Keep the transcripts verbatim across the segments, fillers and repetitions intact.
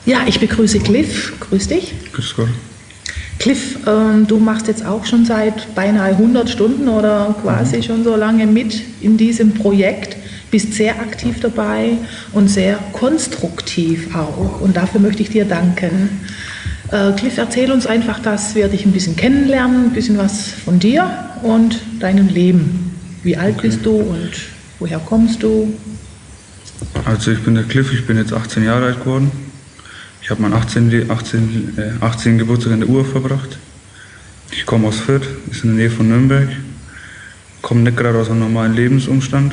Ja, ich begrüße Cliff. Grüß dich. Grüß Gott. Cliff, ähm, du machst jetzt auch schon seit beinahe hundert Stunden oder quasi mhm. schon so lange mit in diesem Projekt, bist sehr aktiv dabei und sehr konstruktiv auch. Und dafür möchte ich dir danken. Äh, Cliff, erzähl uns einfach, dass wir dich ein bisschen kennenlernen, ein bisschen was von dir und deinem Leben. Wie alt okay. bist du und woher kommst du? Also ich bin der Cliff, ich bin jetzt achtzehn Jahre alt geworden. Ich habe meinen achtzehnten achtzehn, äh, achtzehnten Geburtstag in der Uhr verbracht. Ich komme aus Fürth, ist in der Nähe von Nürnberg. Komme nicht gerade aus einem normalen Lebensumstand,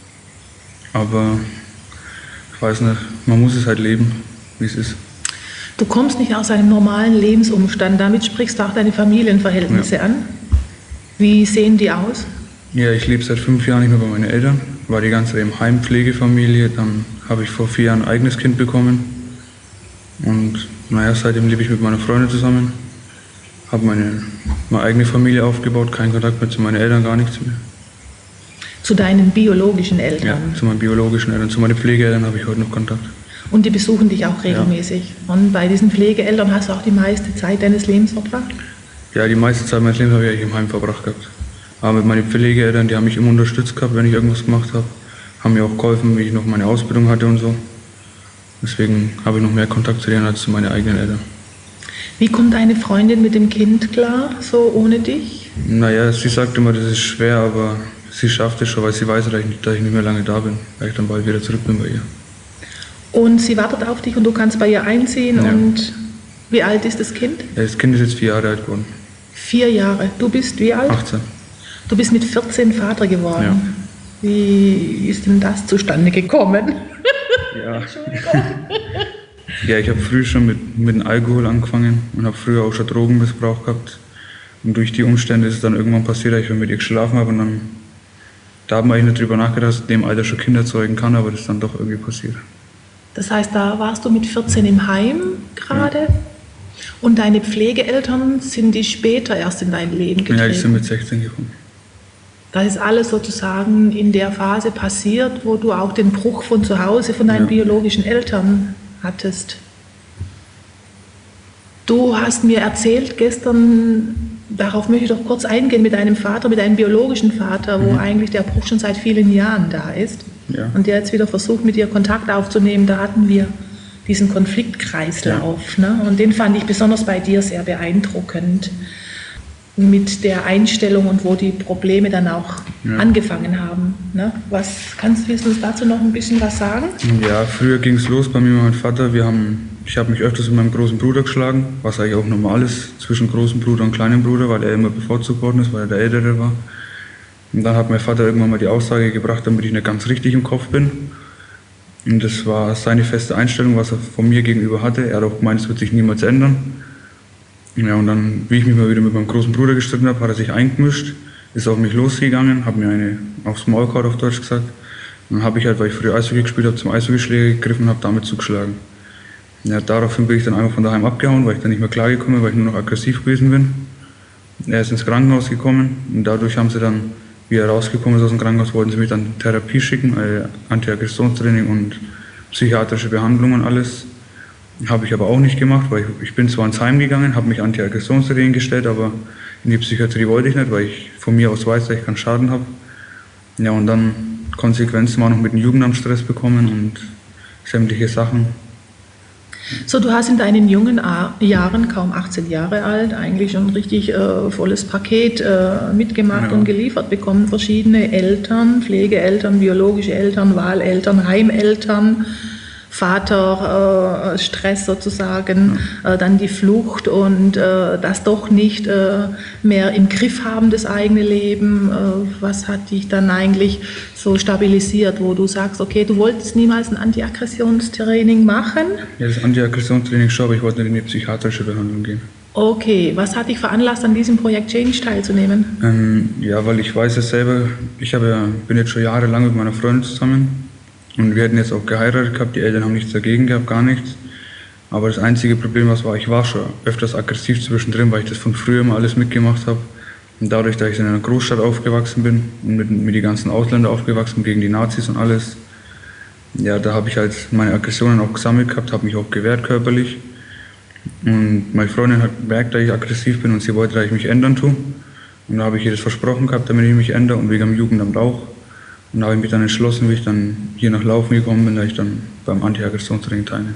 aber ich weiß nicht, man muss es halt leben, wie es ist. Du kommst nicht aus einem normalen Lebensumstand, damit sprichst du auch deine Familienverhältnisse ja. an. Wie sehen die aus? Ja, ich lebe seit fünf Jahren nicht mehr bei meinen Eltern, war die ganze Zeit im Heim, Pflegefamilie, dann habe ich vor vier Jahren ein eigenes Kind bekommen. Und naja, seitdem lebe ich mit meiner Freundin zusammen, habe meine, meine eigene Familie aufgebaut, keinen Kontakt mehr zu meinen Eltern, gar nichts mehr. Zu deinen biologischen Eltern? Ja, zu meinen biologischen Eltern, zu meinen Pflegeeltern habe ich heute noch Kontakt. Und die besuchen dich auch regelmäßig? Ja. Und bei diesen Pflegeeltern hast du auch die meiste Zeit deines Lebens verbracht? Ja, die meiste Zeit meines Lebens habe ich eigentlich im Heim verbracht gehabt. Aber mit meinen Pflegeeltern, die haben mich immer unterstützt gehabt, wenn ich irgendwas gemacht habe, haben mir auch geholfen, wie ich noch meine Ausbildung hatte und so. Deswegen habe ich noch mehr Kontakt zu denen als zu meinen eigenen Eltern. Wie kommt deine Freundin mit dem Kind klar, so ohne dich? Naja, sie sagt immer, das ist schwer, aber sie schafft es schon, weil sie weiß, dass ich, dass ich nicht mehr lange da bin, weil ich dann bald wieder zurück bin bei ihr. Und sie wartet auf dich und du kannst bei ihr einziehen. Ja. Und wie alt ist das Kind? Ja, das Kind ist jetzt vier Jahre alt geworden. Vier Jahre. Du bist wie alt? achtzehn. Du bist mit vierzehn Vater geworden. Ja. Wie ist denn das zustande gekommen? Ja. Ja, ich habe früh schon mit, mit dem Alkohol angefangen und habe früher auch schon Drogenmissbrauch gehabt. Und durch die Umstände ist es dann irgendwann passiert, dass ich mit ihr geschlafen habe. Und dann, da haben wir eigentlich nicht drüber nachgedacht, dass ich in dem Alter schon Kinder zeugen kann, aber das ist dann doch irgendwie passiert. Das heißt, da warst du mit vierzehn im Heim gerade? Ja. Und deine Pflegeeltern, sind die später erst in dein Leben getreten? Ja, die sind mit sechzehn gekommen. Das ist alles sozusagen in der Phase passiert, wo du auch den Bruch von zu Hause, von deinen ja. biologischen Eltern hattest. Du hast mir erzählt gestern, darauf möchte ich doch kurz eingehen, mit deinem Vater, mit deinem biologischen Vater, wo mhm. eigentlich der Bruch schon seit vielen Jahren da ist. Ja. Und der jetzt wieder versucht, mit dir Kontakt aufzunehmen. Da hatten wir diesen Konfliktkreislauf. Ja. Ne? Und den fand ich besonders bei dir sehr beeindruckend. Mit der Einstellung und wo die Probleme dann auch ja. angefangen haben. Ne? Was kannst du uns dazu noch ein bisschen was sagen? Ja, früher ging es los bei mir und meinem Vater. Wir haben, ich habe mich öfters mit meinem großen Bruder geschlagen, was eigentlich auch normal ist zwischen großem Bruder und kleinem Bruder, weil er immer bevorzugt worden ist, weil er der Ältere war. Und dann hat mein Vater irgendwann mal die Aussage gebracht, damit ich nicht ganz richtig im Kopf bin. Und das war seine feste Einstellung, was er von mir gegenüber hatte. Er hat auch gemeint, es wird sich niemals ändern. Ja, und dann, wie ich mich mal wieder mit meinem großen Bruder gestritten habe, hat er sich eingemischt, ist auf mich losgegangen, hat mir eine aufs Maul gehauen, auf Deutsch gesagt. Und dann habe ich halt, weil ich früher Eishockey gespielt habe, zum Eishockeyschläger gegriffen und habe damit zugeschlagen. Ja, daraufhin bin ich dann einfach von daheim abgehauen, weil ich dann nicht mehr klargekommen bin, weil ich nur noch aggressiv gewesen bin. Er ist ins Krankenhaus gekommen und dadurch haben sie dann, wie er rausgekommen ist aus dem Krankenhaus, wollten sie mich dann Therapie schicken, also Antiaggressionstraining und psychiatrische Behandlung und alles. Habe ich aber auch nicht gemacht, weil ich, ich bin zwar ins Heim gegangen, habe mich Antiaggressionstraining gestellt, aber in die Psychiatrie wollte ich nicht, weil ich von mir aus weiß, dass ich keinen Schaden habe. Ja, und dann Konsequenzen war noch mit dem Jugendamtsstress bekommen und sämtliche Sachen. So, du hast in deinen jungen Jahren, kaum achtzehn Jahre alt, eigentlich schon ein richtig äh, volles Paket äh, mitgemacht ja. und geliefert bekommen. Verschiedene Eltern, Pflegeeltern, biologische Eltern, Wahleltern, Heimeltern, Vater, äh, Stress sozusagen, ja. äh, dann die Flucht und äh, das doch nicht äh, mehr im Griff haben, das eigene Leben. Äh, was hat dich dann eigentlich so stabilisiert, wo du sagst, okay, du wolltest niemals ein Antiaggressionstraining machen? Ja, das Antiaggressionstraining schon, aber ich wollte nicht in die psychiatrische Behandlung gehen. Okay, was hat dich veranlasst, an diesem Projekt Change teilzunehmen? Ähm, ja, weil ich weiß es selber, ich habe ja, bin jetzt schon jahrelang mit meiner Freundin zusammen. Und wir hatten jetzt auch geheiratet gehabt, die Eltern haben nichts dagegen gehabt, gar nichts. Aber das einzige Problem, was war, ich war schon öfters aggressiv zwischendrin, weil ich das von früher immer alles mitgemacht habe. Und dadurch, dass ich in einer Großstadt aufgewachsen bin und mit, mit den ganzen Ausländern aufgewachsen, gegen die Nazis und alles, Ja, da habe ich halt meine Aggressionen auch gesammelt gehabt, habe mich auch gewehrt körperlich. Und meine Freundin hat gemerkt, dass ich aggressiv bin und sie wollte, dass ich mich ändern tue. Und da habe ich ihr das versprochen gehabt, damit ich mich ändere und wegen dem Jugendamt auch. Und da habe ich mich dann entschlossen, wie ich dann hier nach Laufen gekommen bin, da ich dann beim Anti-Aggressionstraining teilnehme.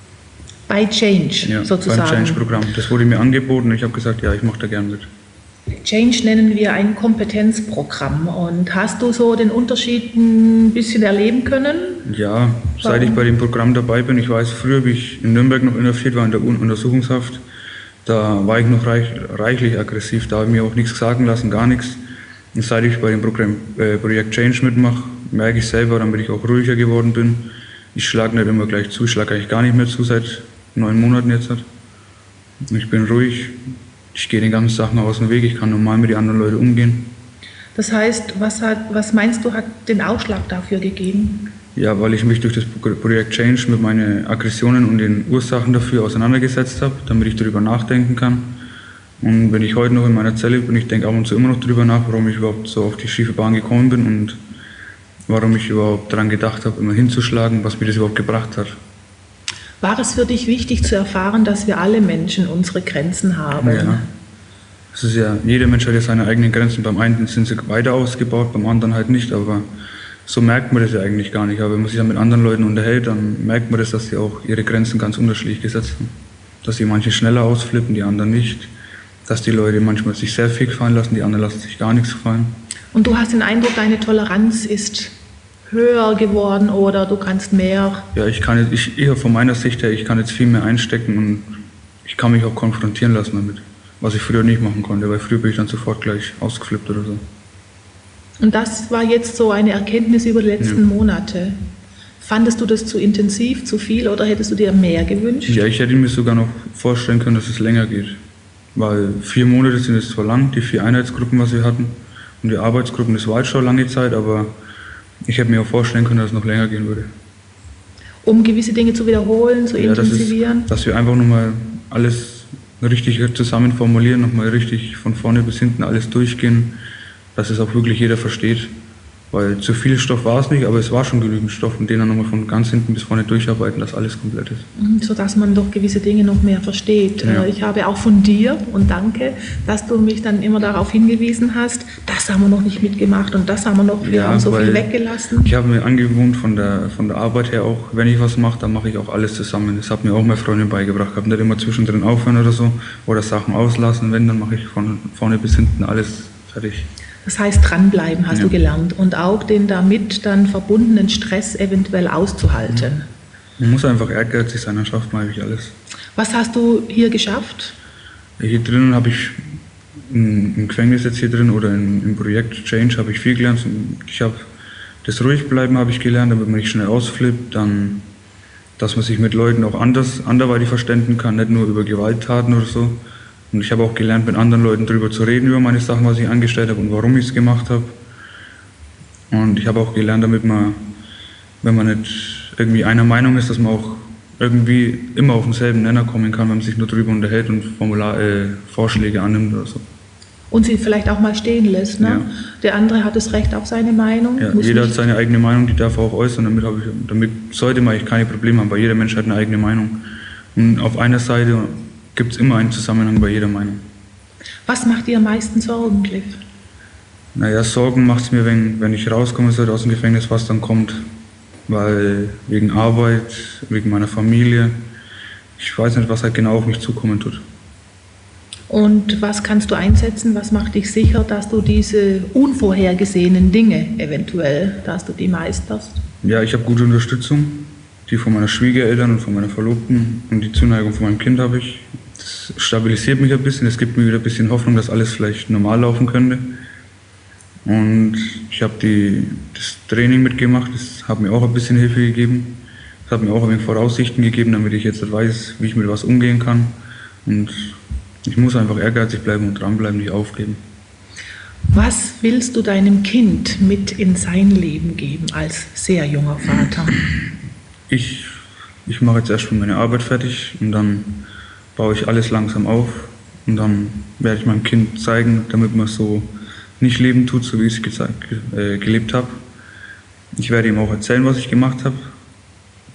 Bei Change Ja, sozusagen? beim Change-Programm. Das wurde mir angeboten und ich habe gesagt, ja, ich mache da gern mit. Change nennen wir ein Kompetenzprogramm. Und hast du so den Unterschied ein bisschen erleben können? Ja, seit ich bei dem Programm dabei bin, ich weiß, früher, wie ich in Nürnberg noch inhaftiert war, in der Untersuchungshaft, da war ich noch reich, reichlich aggressiv, da habe ich mir auch nichts sagen lassen, gar nichts. Und seit ich bei dem Programm, äh, Projekt Change mitmache, merke ich selber, damit ich auch ruhiger geworden bin. Ich schlage nicht immer gleich zu, ich schlage eigentlich gar nicht mehr zu, seit neun Monaten jetzt. Ich bin ruhig, ich gehe den ganzen Sachen aus dem Weg, ich kann normal mit den anderen Leuten umgehen. Das heißt, was, hat, was meinst du, hat den Ausschlag dafür gegeben? Ja, weil ich mich durch das Projekt Change mit meinen Aggressionen und den Ursachen dafür auseinandergesetzt habe, damit ich darüber nachdenken kann. Und wenn ich heute noch in meiner Zelle bin, ich denke ab und zu immer noch darüber nach, warum ich überhaupt so auf die schiefe Bahn gekommen bin und warum ich überhaupt daran gedacht habe, immer hinzuschlagen, was mir das überhaupt gebracht hat. War es für dich wichtig zu erfahren, dass wir alle Menschen unsere Grenzen haben? Ja. Es ist ja, jeder Mensch hat ja seine eigenen Grenzen. Beim einen sind sie weiter ausgebaut, beim anderen halt nicht. Aber so merkt man das ja eigentlich gar nicht. Aber wenn man sich ja mit anderen Leuten unterhält, dann merkt man das, dass sie auch ihre Grenzen ganz unterschiedlich gesetzt haben. Dass sie manche schneller ausflippen, die anderen nicht. Dass die Leute manchmal sich sehr viel gefallen lassen, die anderen lassen sich gar nichts gefallen. Und du hast den Eindruck, deine Toleranz ist höher geworden oder du kannst mehr? Ja, ich kann jetzt, ich, eher von meiner Sicht her, ich kann jetzt viel mehr einstecken und ich kann mich auch konfrontieren lassen damit. Was ich früher nicht machen konnte, weil früher bin ich dann sofort gleich ausgeflippt oder so. Und das war jetzt so eine Erkenntnis über die letzten ja. Monate. Fandest du das zu intensiv, zu viel oder hättest du dir mehr gewünscht? Ja, ich hätte mir sogar noch vorstellen können, dass es länger geht. Weil vier Monate sind jetzt zwar lang, die vier Einheitsgruppen, was wir hatten, und die Arbeitsgruppen, das war jetzt schon lange Zeit, aber ich hätte mir auch vorstellen können, dass es noch länger gehen würde. Um gewisse Dinge zu wiederholen, zu ja, intensivieren? Das ist, dass wir einfach nochmal alles richtig zusammen formulieren, nochmal richtig von vorne bis hinten alles durchgehen, dass es auch wirklich jeder versteht. Weil zu viel Stoff war es nicht, aber es war schon genügend Stoff und den dann nochmal von ganz hinten bis vorne durcharbeiten, dass alles komplett ist. Sodass man doch gewisse Dinge noch mehr versteht. Ja. Ich habe auch von dir, und danke, dass du mich dann immer darauf hingewiesen hast, das haben wir noch nicht mitgemacht und das haben wir noch, wir ja, haben so viel weggelassen. Ich habe mir angewohnt von der, von der Arbeit her auch, wenn ich was mache, dann mache ich auch alles zusammen. Das hat mir auch meine Freundin beigebracht. Ich habe nicht immer zwischendrin aufhören oder so oder Sachen auslassen. Wenn, dann mache ich von vorne bis hinten alles fertig. Das heißt, dranbleiben hast ja. du gelernt und auch den damit dann verbundenen Stress eventuell auszuhalten. Man muss einfach ehrgeizig sein, dann schafft man eigentlich alles. Was hast du hier geschafft? Hier drinnen habe ich, im Gefängnis jetzt hier drin oder im, im Projekt Change habe ich viel gelernt. Ich habe das Ruhigbleiben habe ich gelernt, damit man nicht schnell ausflippt, dann, dass man sich mit Leuten auch anders, anderweitig verständigen kann, nicht nur über Gewalttaten oder so. Und ich habe auch gelernt, mit anderen Leuten darüber zu reden, über meine Sachen, was ich angestellt habe und warum ich es gemacht habe. Und ich habe auch gelernt, damit man, wenn man nicht irgendwie einer Meinung ist, dass man auch irgendwie immer auf denselben Nenner kommen kann, wenn man sich nur darüber unterhält und Formular, äh, Vorschläge annimmt oder so. Und sie vielleicht auch mal stehen lässt, ne? Ja. Der andere hat das Recht auf seine Meinung. Ja, jeder hat seine eigene Meinung, die darf er auch äußern. Damit, habe ich, damit sollte man eigentlich keine Probleme haben, weil jeder Mensch hat eine eigene Meinung. Und auf einer Seite gibt es immer einen Zusammenhang bei jeder Meinung. Was macht dir am meisten Sorgen, Cliff? Naja, Sorgen macht es mir, wenn, wenn ich rauskomme aus dem Gefängnis, was dann kommt. Weil wegen Arbeit, wegen meiner Familie, ich weiß nicht, was halt genau auf mich zukommen tut. Und was kannst du einsetzen? Was macht dich sicher, dass du diese unvorhergesehenen Dinge eventuell, dass du die meisterst? Ja, ich habe gute Unterstützung, die von meiner Schwiegereltern und von meiner Verlobten und die Zuneigung von meinem Kind habe ich. Das stabilisiert mich ein bisschen, es gibt mir wieder ein bisschen Hoffnung, dass alles vielleicht normal laufen könnte. Und ich habe das Training mitgemacht, das hat mir auch ein bisschen Hilfe gegeben. Das hat mir auch ein wenig Voraussichten gegeben, damit ich jetzt weiß, wie ich mit was umgehen kann. Und ich muss einfach ehrgeizig bleiben und dranbleiben, nicht aufgeben. Was willst du deinem Kind mit in sein Leben geben als sehr junger Vater? Ich, ich mache jetzt erstmal meine Arbeit fertig und dann baue ich alles langsam auf. Und dann werde ich meinem Kind zeigen, damit man so nicht leben tut, so wie ich es äh, gelebt habe. Ich werde ihm auch erzählen, was ich gemacht habe,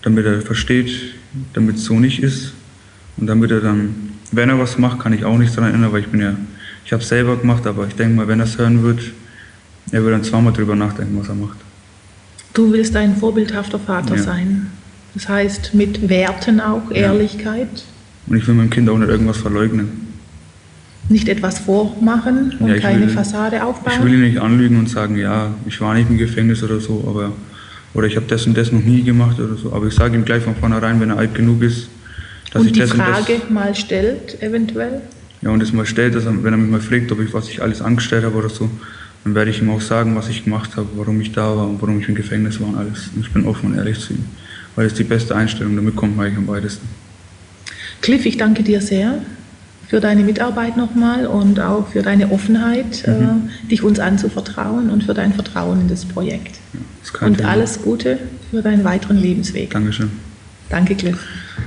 damit er versteht, damit es so nicht ist. Und damit er dann, wenn er was macht, kann ich auch nichts daran erinnern, weil ich bin ja, ich habe es selber gemacht, aber ich denke mal, wenn er es hören wird, er wird dann zweimal drüber nachdenken, was er macht. Du willst ein vorbildhafter Vater ja. sein. Das heißt, mit Werten auch, Ehrlichkeit. Ja. Und ich will meinem Kind auch nicht irgendwas verleugnen. Nicht etwas vormachen und ja, keine will, Fassade aufbauen? Ich will ihn nicht anlügen und sagen, ja, ich war nicht im Gefängnis oder so, aber, oder ich habe das und das noch nie gemacht oder so. Aber ich sage ihm gleich von vornherein, wenn er alt genug ist, dass und ich die das Frage und das, mal stellt, eventuell? Ja, und das mal stellt, dass er, wenn er mich mal fragt, ob ich, was ich alles angestellt habe oder so, dann werde ich ihm auch sagen, was ich gemacht habe, warum ich da war und warum ich im Gefängnis war und alles. Und ich bin offen und ehrlich zu ihm, weil das ist die beste Einstellung, damit kommt man eigentlich am weitesten. Cliff, ich danke dir sehr für deine Mitarbeit nochmal und auch für deine Offenheit, mhm. äh, dich uns anzuvertrauen und für dein Vertrauen in das Projekt. Ja, das und Thema. Alles Gute für deinen weiteren Lebensweg. Dankeschön. Danke, Cliff.